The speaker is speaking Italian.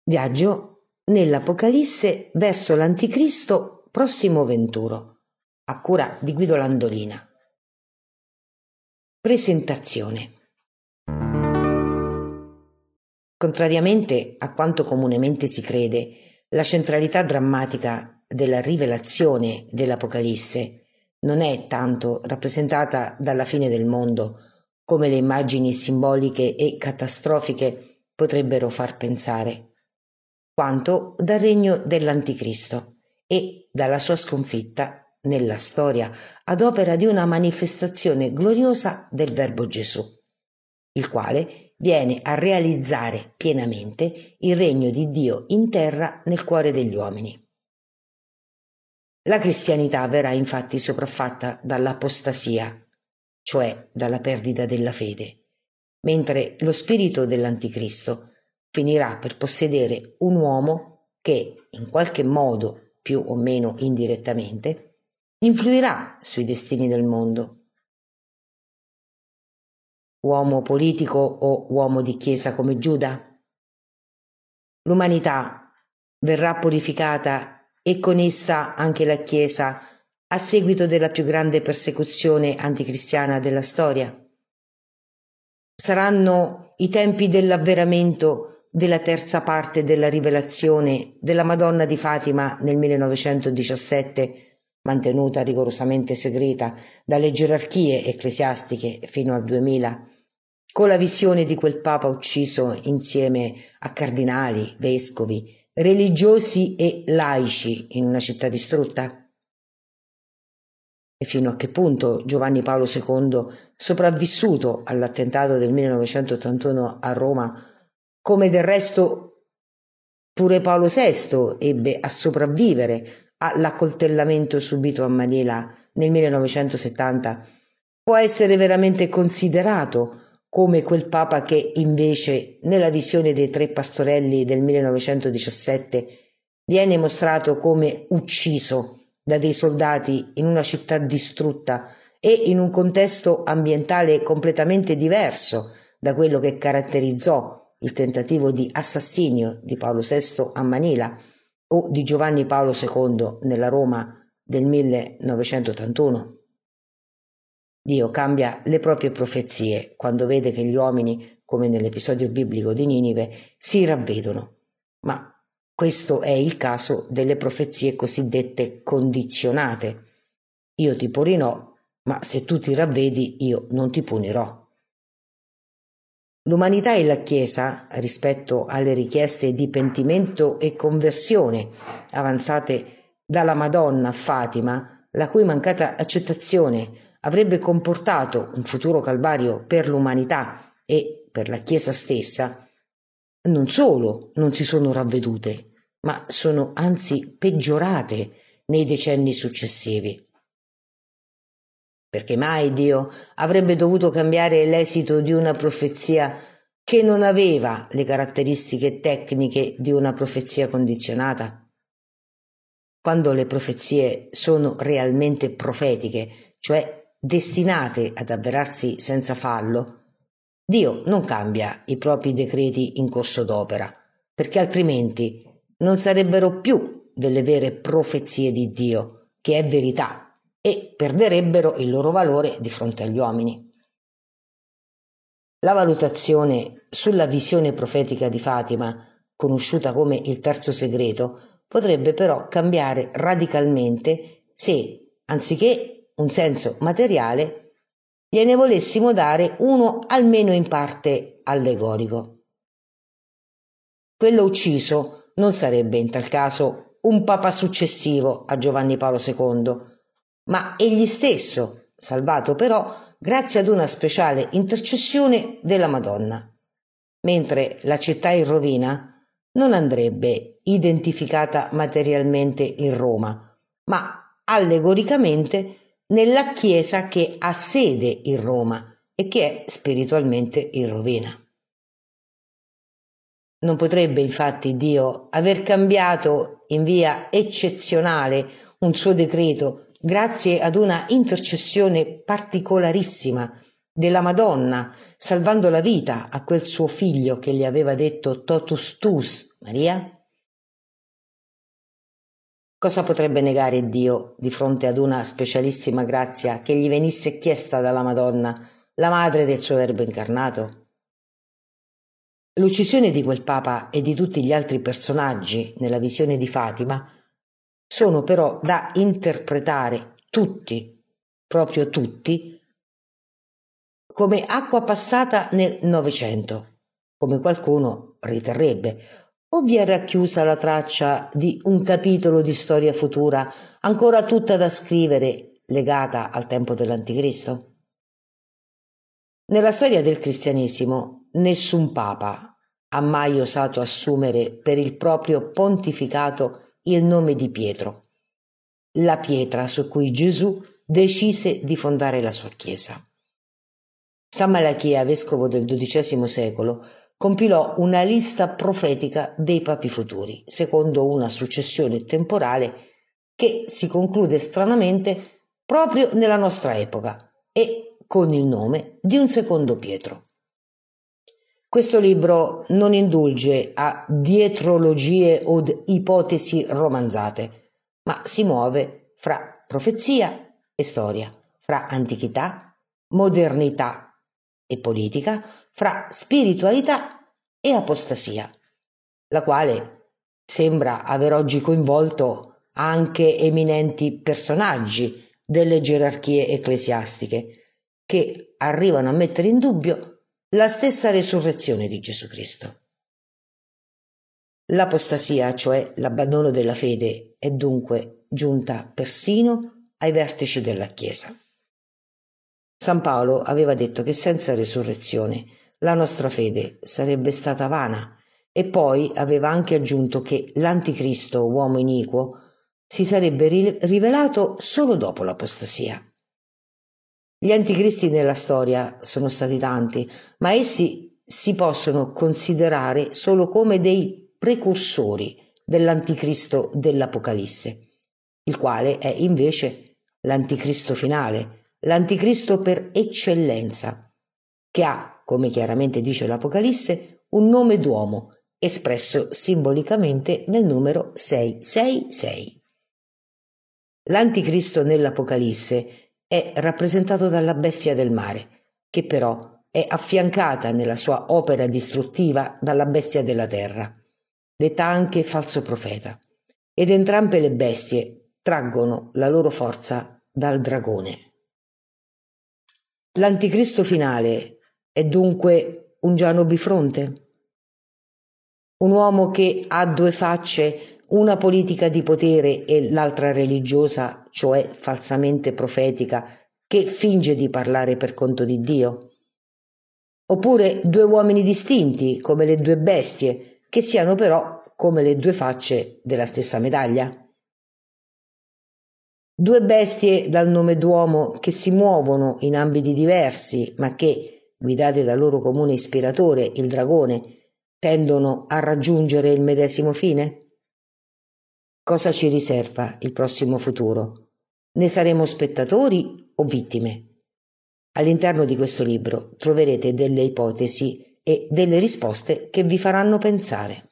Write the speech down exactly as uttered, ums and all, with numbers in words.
Viaggio nell'Apocalisse verso l'Anticristo prossimo venturo, a cura di Guido Landolina. Presentazione. Contrariamente a quanto comunemente si crede, la centralità drammatica della rivelazione dell'Apocalisse non è tanto rappresentata dalla fine del mondo come le immagini simboliche e catastrofiche potrebbero far pensare, quanto dal regno dell'Anticristo e dalla sua sconfitta nella storia ad opera di una manifestazione gloriosa del Verbo Gesù, il quale viene a realizzare pienamente il regno di Dio in terra nel cuore degli uomini. La cristianità verrà infatti sopraffatta dall'apostasia, cioè dalla perdita della fede, mentre lo spirito dell'Anticristo finirà per possedere un uomo che, in qualche modo, più o meno indirettamente, influirà sui destini del mondo. Uomo politico o uomo di chiesa come Giuda? L'umanità verrà purificata e con essa anche la Chiesa a seguito della più grande persecuzione anticristiana della storia. Saranno i tempi dell'avveramento della terza parte della rivelazione della Madonna di Fatima nel millenovecentodiciassette, mantenuta rigorosamente segreta dalle gerarchie ecclesiastiche fino al duemila, con la visione di quel Papa ucciso insieme a cardinali, vescovi, religiosi e laici in una città distrutta? E fino a che punto Giovanni Paolo secondo, sopravvissuto all'attentato del millenovecentottantuno a Roma, come del resto pure Paolo sesto ebbe a sopravvivere all'accoltellamento subito a Manila nel millenovecentosettanta, può essere veramente considerato come quel Papa che invece nella visione dei tre pastorelli del millenovecentodiciassette viene mostrato come ucciso da dei soldati in una città distrutta e in un contesto ambientale completamente diverso da quello che caratterizzò il tentativo di assassinio di Paolo sesto a Manila o di Giovanni Paolo secondo nella Roma del millenovecentottantuno. Dio cambia le proprie profezie quando vede che gli uomini, come nell'episodio biblico di Ninive, si ravvedono. Ma questo è il caso delle profezie cosiddette condizionate. Io ti punirò, ma se tu ti ravvedi io non ti punirò. L'umanità e la Chiesa, rispetto alle richieste di pentimento e conversione avanzate dalla Madonna a Fatima, la cui mancata accettazione avrebbe comportato un futuro calvario per l'umanità e per la Chiesa stessa, non solo non si sono ravvedute, ma sono anzi peggiorate nei decenni successivi. Perché mai Dio avrebbe dovuto cambiare l'esito di una profezia che non aveva le caratteristiche tecniche di una profezia condizionata? Quando le profezie sono realmente profetiche, cioè destinate ad avverarsi senza fallo, Dio non cambia i propri decreti in corso d'opera, perché altrimenti non sarebbero più delle vere profezie di Dio, che è verità, e perderebbero il loro valore di fronte agli uomini. La valutazione sulla visione profetica di Fatima, conosciuta come il terzo segreto, potrebbe però cambiare radicalmente se, anziché un senso materiale, gliene volessimo dare uno almeno in parte allegorico. Quello ucciso non sarebbe in tal caso un papa successivo a Giovanni Paolo secondo, ma egli stesso, salvato però grazie ad una speciale intercessione della Madonna, mentre la città in rovina non andrebbe identificata materialmente in Roma, ma allegoricamente nella Chiesa che ha sede in Roma e che è spiritualmente in rovina. Non potrebbe infatti Dio aver cambiato in via eccezionale un suo decreto grazie ad una intercessione particolarissima della Madonna, salvando la vita a quel suo figlio che gli aveva detto totus tuus, Maria? Cosa potrebbe negare Dio di fronte ad una specialissima grazia che gli venisse chiesta dalla Madonna, la madre del suo Verbo incarnato? L'uccisione di quel Papa e di tutti gli altri personaggi nella visione di Fatima sono però da interpretare tutti, proprio tutti, come acqua passata nel Novecento, come qualcuno riterrebbe, o vi è racchiusa la traccia di un capitolo di storia futura ancora tutta da scrivere, legata al tempo dell'Anticristo? Nella storia del cristianesimo nessun papa ha mai osato assumere per il proprio pontificato il nome di Pietro, la pietra su cui Gesù decise di fondare la sua Chiesa. San Malachia, vescovo del dodicesimo secolo, compilò una lista profetica dei papi futuri, secondo una successione temporale che si conclude stranamente proprio nella nostra epoca e con il nome di un secondo Pietro. Questo libro non indulge a dietrologie o ipotesi romanzate, ma si muove fra profezia e storia, fra antichità, modernità e politica, fra spiritualità e apostasia, la quale sembra aver oggi coinvolto anche eminenti personaggi delle gerarchie ecclesiastiche che arrivano a mettere in dubbio la stessa resurrezione di Gesù Cristo. L'apostasia, cioè l'abbandono della fede, è dunque giunta persino ai vertici della Chiesa. San Paolo aveva detto che senza resurrezione la nostra fede sarebbe stata vana e poi aveva anche aggiunto che l'anticristo, uomo iniquo, si sarebbe rivelato solo dopo l'apostasia. Gli anticristi nella storia sono stati tanti, ma essi si possono considerare solo come dei precursori dell'anticristo dell'Apocalisse, il quale è invece l'anticristo finale, l'anticristo per eccellenza, che ha, come chiaramente dice l'Apocalisse, un nome d'uomo, espresso simbolicamente nel numero sei sei sei. L'anticristo nell'Apocalisse è rappresentato dalla bestia del mare, che però è affiancata nella sua opera distruttiva dalla bestia della terra, detta anche falso profeta, ed entrambe le bestie traggono la loro forza dal dragone. L'anticristo finale è dunque un Giano bifronte? Un uomo che ha due facce, una politica di potere e l'altra religiosa, cioè falsamente profetica, che finge di parlare per conto di Dio? Oppure due uomini distinti, come le due bestie, che siano però come le due facce della stessa medaglia? Due bestie dal nome d'uomo che si muovono in ambiti diversi, ma che, guidate dal loro comune ispiratore, il dragone, tendono a raggiungere il medesimo fine? Cosa ci riserva il prossimo futuro? Ne saremo spettatori o vittime? All'interno di questo libro troverete delle ipotesi e delle risposte che vi faranno pensare.